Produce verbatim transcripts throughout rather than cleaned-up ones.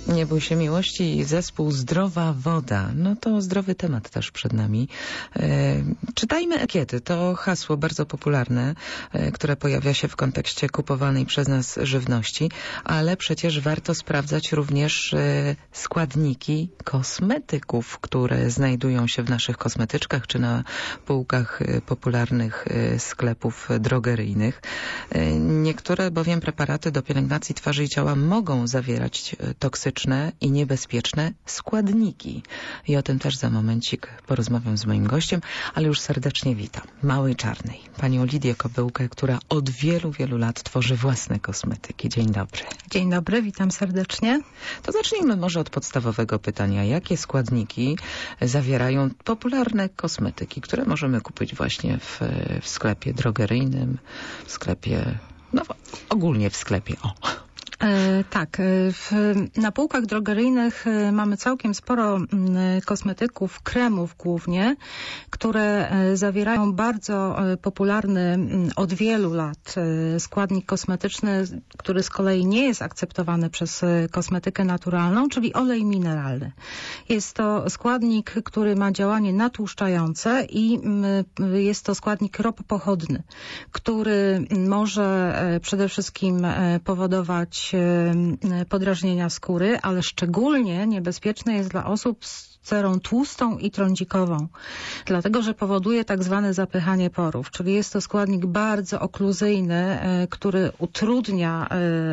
Nie bój się miłości i zespół Zdrowa Woda. No to zdrowy temat też przed nami. E, czytajmy etykiety. To hasło bardzo popularne, e, które pojawia się w kontekście kupowanej przez nas żywności, ale przecież warto sprawdzać również e, składniki kosmetyków, które znajdują się w naszych kosmetyczkach czy na półkach e, popularnych e, sklepów drogeryjnych. E, niektóre bowiem preparaty do pielęgnacji twarzy i ciała mogą zawierać e, toksyczne i niebezpieczne składniki. I o tym też za momencik porozmawiam z moim gościem, ale już serdecznie witam. Małej Czarnej, panią Lidię Kobyłkę, która od wielu, wielu lat tworzy własne kosmetyki. Dzień dobry. Dzień dobry, witam serdecznie. To zacznijmy może od podstawowego pytania. Jakie składniki zawierają popularne kosmetyki, które możemy kupić właśnie w, w sklepie drogeryjnym, w sklepie, no ogólnie w sklepie, o. E, tak, w, na półkach drogeryjnych mamy całkiem sporo kosmetyków, kremów głównie, które zawierają bardzo popularny od wielu lat składnik kosmetyczny, który z kolei nie jest akceptowany przez kosmetykę naturalną, czyli olej mineralny. Jest to składnik, który ma działanie natłuszczające i jest to składnik ropopochodny, który może przede wszystkim powodować podrażnienia skóry, ale szczególnie niebezpieczne jest dla osób z cerą tłustą i trądzikową, dlatego że powoduje tak zwane zapychanie porów, czyli jest to składnik bardzo okluzyjny, który utrudnia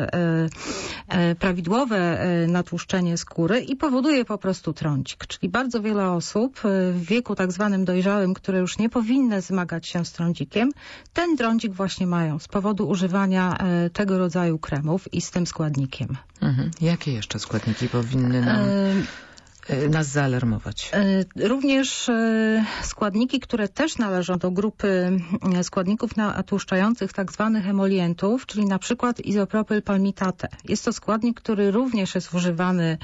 prawidłowe natłuszczenie skóry i powoduje po prostu trądzik, czyli bardzo wiele osób w wieku tak zwanym dojrzałym, które już nie powinny zmagać się z trądzikiem, ten trądzik właśnie mają z powodu używania tego rodzaju kremów i z tym składnikiem. Mhm. Jakie jeszcze składniki powinny nam... Y nas zaalarmować? Również składniki, które też należą do grupy składników natłuszczających, tak zwanych emolientów, czyli na przykład izopropylpalmitate. Jest to składnik, który również jest używany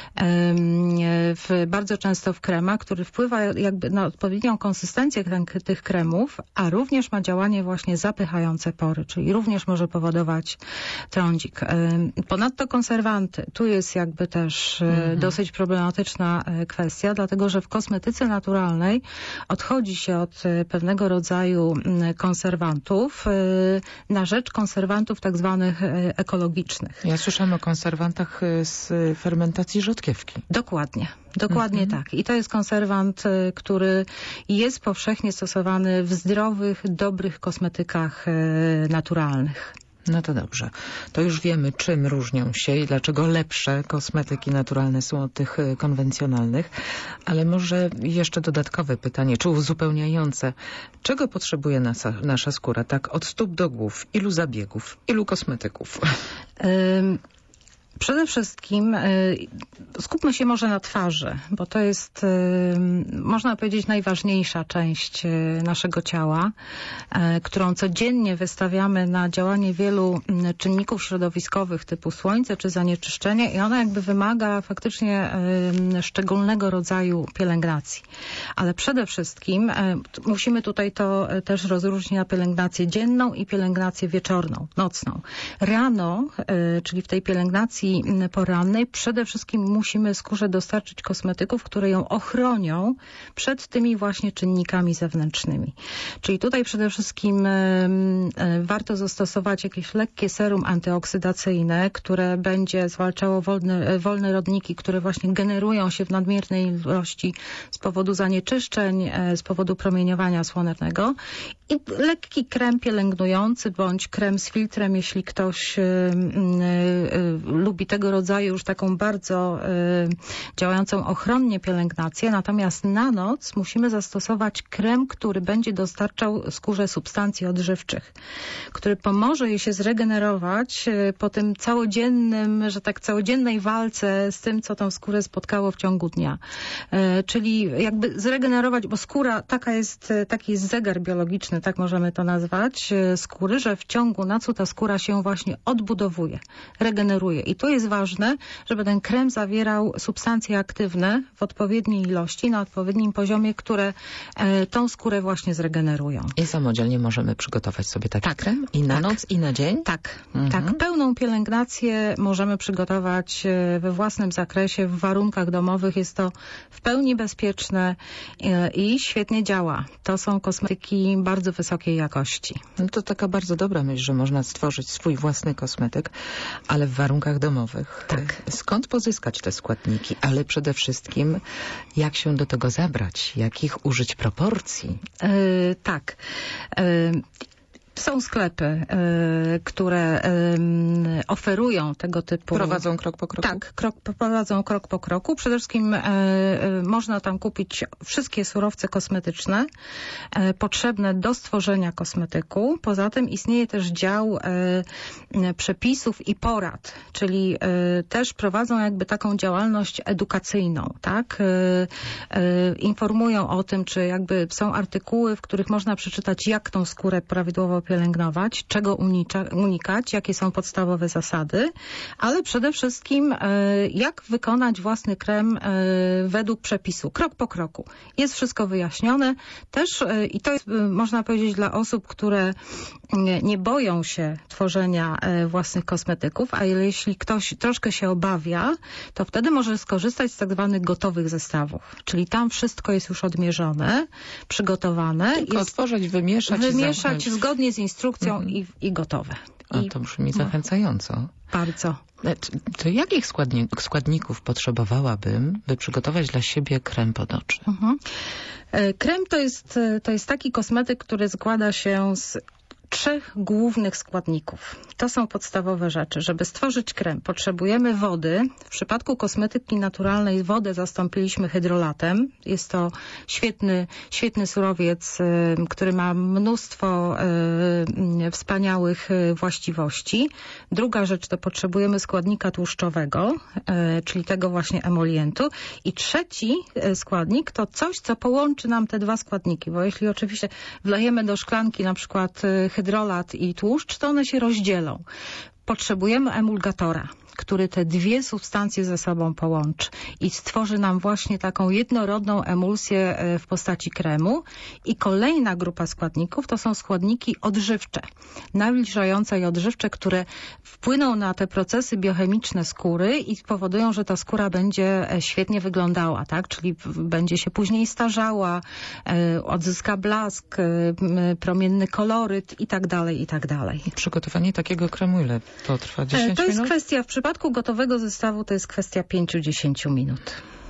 w, bardzo często w kremach, który wpływa jakby na odpowiednią konsystencję tych kremów, a również ma działanie właśnie zapychające pory, czyli również może powodować trądzik. Ponadto konserwanty. Tu jest jakby też mhm. dosyć problematyczne kwestia, dlatego że w kosmetyce naturalnej odchodzi się od pewnego rodzaju konserwantów na rzecz konserwantów tak zwanych ekologicznych. Ja słyszałam o konserwantach z fermentacji rzodkiewki. Dokładnie. Dokładnie mhm. tak. I to jest konserwant, który jest powszechnie stosowany w zdrowych, dobrych kosmetykach naturalnych. No to dobrze. To już wiemy, czym różnią się i dlaczego lepsze kosmetyki naturalne są od tych konwencjonalnych. Ale może jeszcze dodatkowe pytanie, czy uzupełniające. Czego potrzebuje nasza, nasza skóra? Tak od stóp do głów. Ilu zabiegów? Ilu kosmetyków? Um. Przede wszystkim skupmy się może na twarzy, bo to jest, można powiedzieć, najważniejsza część naszego ciała, którą codziennie wystawiamy na działanie wielu czynników środowiskowych typu słońce czy zanieczyszczenie i ona jakby wymaga faktycznie szczególnego rodzaju pielęgnacji. Ale przede wszystkim musimy tutaj to też rozróżnić na pielęgnację dzienną i pielęgnację wieczorną, nocną. Rano, czyli w tej pielęgnacji porannej przede wszystkim musimy skórze dostarczyć kosmetyków, które ją ochronią przed tymi właśnie czynnikami zewnętrznymi. Czyli tutaj przede wszystkim warto zastosować jakieś lekkie serum antyoksydacyjne, które będzie zwalczało wolne, wolne rodniki, które właśnie generują się w nadmiernej ilości z powodu zanieczyszczeń, z powodu promieniowania słonecznego i lekki krem pielęgnujący bądź krem z filtrem, jeśli ktoś lubi tego rodzaju już taką bardzo y, działającą ochronnie pielęgnację, natomiast na noc musimy zastosować krem, który będzie dostarczał skórze substancji odżywczych, który pomoże jej się zregenerować y, po tym całodziennym, że tak całodziennej walce z tym, co tą skórę spotkało w ciągu dnia. Y, czyli jakby zregenerować, bo skóra, taka jest, taki jest zegar biologiczny, tak możemy to nazwać, y, skóry, że w ciągu nocy ta skóra się właśnie odbudowuje, regeneruje i to Tu jest ważne, żeby ten krem zawierał substancje aktywne w odpowiedniej ilości, na odpowiednim poziomie, które e, tą skórę właśnie zregenerują. I samodzielnie możemy przygotować sobie taki Tak, krem? I na tak. noc, i na dzień? Tak, Mhm. tak. Pełną pielęgnację możemy przygotować e, we własnym zakresie, w warunkach domowych. Jest to w pełni bezpieczne e, i świetnie działa. To są kosmetyki bardzo wysokiej jakości. No to taka bardzo dobra myśl, że można stworzyć swój własny kosmetyk, ale w warunkach domowych. Tak. Skąd pozyskać te składniki? Ale przede wszystkim, jak się do tego zabrać? Jakich użyć proporcji? E, tak. E, Są sklepy, y, które y, oferują tego typu... Prowadzą krok po kroku? Tak, krok, prowadzą krok po kroku. Przede wszystkim y, y, można tam kupić wszystkie surowce kosmetyczne y, potrzebne do stworzenia kosmetyku. Poza tym istnieje też dział y, y, przepisów i porad, czyli y, też prowadzą jakby taką działalność edukacyjną, tak? Y, y, informują o tym, czy jakby są artykuły, w których można przeczytać, jak tą skórę prawidłowo pielęgnować, czego unicza, unikać, jakie są podstawowe zasady, ale przede wszystkim e, jak wykonać własny krem e, według przepisu, krok po kroku. Jest wszystko wyjaśnione też e, i to jest, e, można powiedzieć, dla osób, które nie, nie boją się tworzenia e, własnych kosmetyków, a jeśli ktoś troszkę się obawia, to wtedy może skorzystać z tak zwanych gotowych zestawów, czyli tam wszystko jest już odmierzone, przygotowane. Tylko jest otworzyć, wymieszać wymieszać i zgodnie z instrukcją Mhm. i, i gotowe. A I to brzmi zachęcająco. bardzo. To jakich składni składników potrzebowałabym, by przygotować dla siebie krem podoczny? Mhm. Krem to jest, to jest taki kosmetyk, który składa się z trzech głównych składników. To są podstawowe rzeczy. Żeby stworzyć krem, potrzebujemy wody. W przypadku kosmetyki naturalnej wodę zastąpiliśmy hydrolatem. Jest to świetny, świetny surowiec, y, który ma mnóstwo y, wspaniałych y, właściwości. Druga rzecz to potrzebujemy składnika tłuszczowego, y, czyli tego właśnie emolientu. I trzeci y, składnik to coś, co połączy nam te dwa składniki, bo jeśli oczywiście wlejemy do szklanki na przykład y, hydrolat i tłuszcz, to one się rozdzielą. Potrzebujemy emulgatora, który te dwie substancje ze sobą połączy i stworzy nam właśnie taką jednorodną emulsję w postaci kremu. I kolejna grupa składników to są składniki odżywcze, nawilżające i odżywcze, które wpłyną na te procesy biochemiczne skóry i powodują, że ta skóra będzie świetnie wyglądała, tak? Czyli będzie się później starzała, odzyska blask, promienny koloryt i tak dalej, i tak dalej. Przygotowanie takiego kremu ile to trwa? dziesięć minut? To jest kwestia, w przypadku gotowego zestawu to jest kwestia pięć do dziesięciu minut.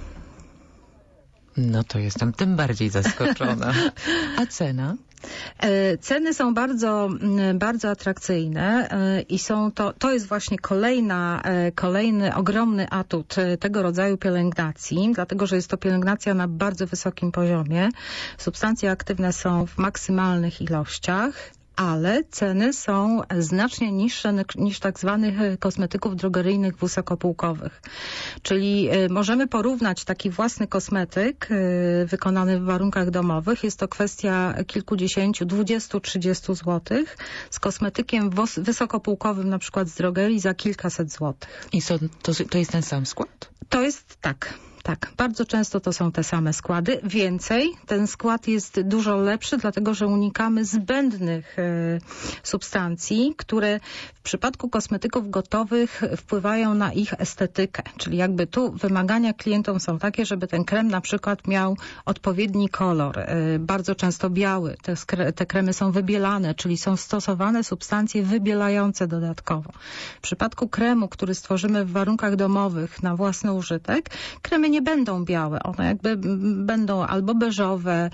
No to jestem tym bardziej zaskoczona. A cena? Ceny są bardzo, bardzo atrakcyjne i są to, to jest właśnie kolejna, kolejny ogromny atut tego rodzaju pielęgnacji, dlatego że jest to pielęgnacja na bardzo wysokim poziomie. Substancje aktywne są w maksymalnych ilościach, ale ceny są znacznie niższe niż tak zwanych kosmetyków drogeryjnych wysokopółkowych. Czyli możemy porównać taki własny kosmetyk wykonany w warunkach domowych. Jest to kwestia kilkudziesięciu, dwudziestu, trzydziestu złotych z kosmetykiem wysokopółkowym na przykład z drogerii za kilkaset złotych. I są, to, to jest ten sam skład? To jest tak. Tak, bardzo często to są te same składy. Więcej, ten skład jest dużo lepszy, dlatego że unikamy zbędnych y, substancji, które w przypadku kosmetyków gotowych wpływają na ich estetykę. Czyli jakby tu wymagania klientom są takie, żeby ten krem na przykład miał odpowiedni kolor, y, bardzo często biały. Te, te kremy są wybielane, czyli są stosowane substancje wybielające dodatkowo. W przypadku kremu, który stworzymy w warunkach domowych na własny użytek, kremy nie będą białe, one jakby będą albo beżowe,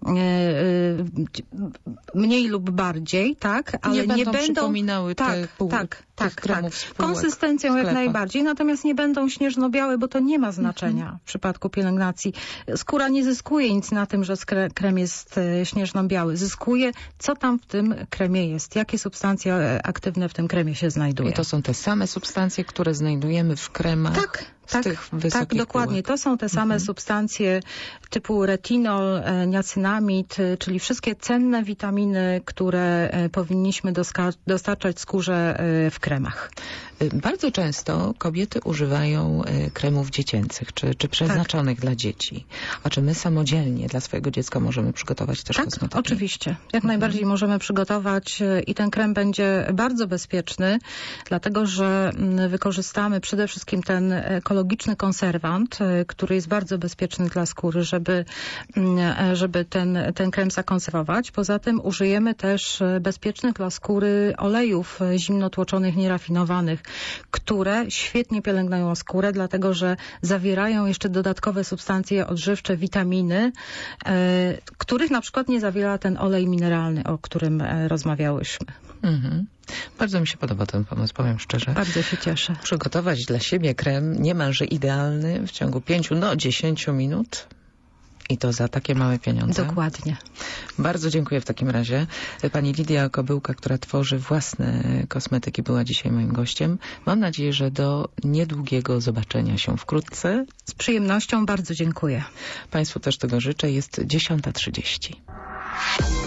mniej lub bardziej, tak, ale nie nie będą, będą przypominały tak, te pół, tak, tak, kremów tak. Konsystencją jak najbardziej, natomiast nie będą śnieżno-białe, bo to nie ma znaczenia mhm. w przypadku pielęgnacji. Skóra nie zyskuje nic na tym, że krem jest śnieżno-biały. Zyskuje, co tam w tym kremie jest, jakie substancje aktywne w tym kremie się znajdują. I to są te same substancje, które znajdujemy w kremach? Tak. Z Tak, tych tak, dokładnie. półek. To są te same mhm. substancje, typu retinol, niacynamid, czyli wszystkie cenne witaminy, które powinniśmy dostarczać skórze w kremach. Bardzo często kobiety używają kremów dziecięcych, czy, czy przeznaczonych tak. dla dzieci. A czy my samodzielnie dla swojego dziecka możemy przygotować też tak, kosmetyki? Oczywiście. Jak mhm. najbardziej możemy przygotować i ten krem będzie bardzo bezpieczny, dlatego że wykorzystamy przede wszystkim ten ekologiczny konserwant, który jest bardzo bezpieczny dla skóry, żeby, żeby ten, ten krem zakonserwować. Poza tym użyjemy też bezpiecznych dla skóry olejów zimnotłoczonych, nierafinowanych, które świetnie pielęgnują skórę, dlatego że zawierają jeszcze dodatkowe substancje odżywcze, witaminy, e, których na przykład nie zawiera ten olej mineralny, o którym e, rozmawiałyśmy. Mhm. Bardzo mi się podoba ten pomysł, powiem szczerze. Bardzo się cieszę. Przygotować dla siebie krem niemalże idealny w ciągu pięciu, no dziesięciu minut. I to za takie małe pieniądze. Dokładnie. Bardzo dziękuję w takim razie. Pani Lidia Kobyłka, która tworzy własne kosmetyki, była dzisiaj moim gościem. Mam nadzieję, że do niedługiego zobaczenia się wkrótce. Z przyjemnością, bardzo dziękuję. Państwu też tego życzę. Jest dziesiąta trzydzieści.